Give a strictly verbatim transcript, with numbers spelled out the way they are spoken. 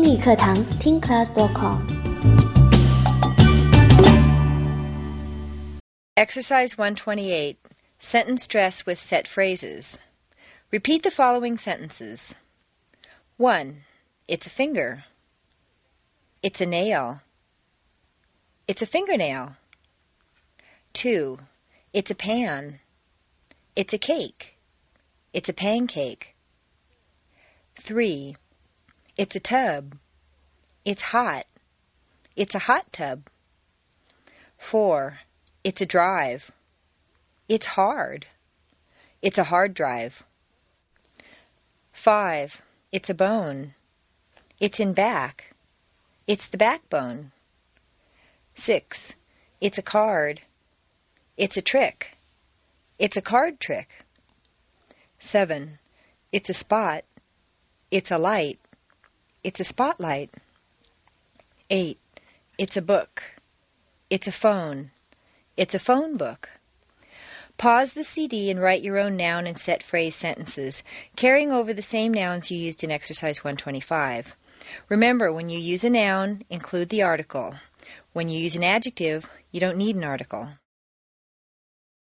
英语课堂听 class dot com。 Exercise one twenty-eight. Sentence dress with set phrases. Repeat the following sentences. one. It's a finger. It's a nail. It's a fingernail. two. It's a pan. It's a cake. It's a pancake. three. It's a tub. It's hot. It's a hot tub. four. It's a drive. It's hard. It's a hard drive. five. It's a bone. It's in back. It's the backbone. six. It's a card. It's a trick. It's a card trick. seven. It's a spot. It's a light. It's a spotlight. eight. It's a book. It's a phone. It's a phone book. Pause the C D and write your own noun and set phrase sentences, carrying over the same nouns you used in exercise one twenty-five. Remember, when you use a noun, include the article. When you use an adjective, you don't need an article.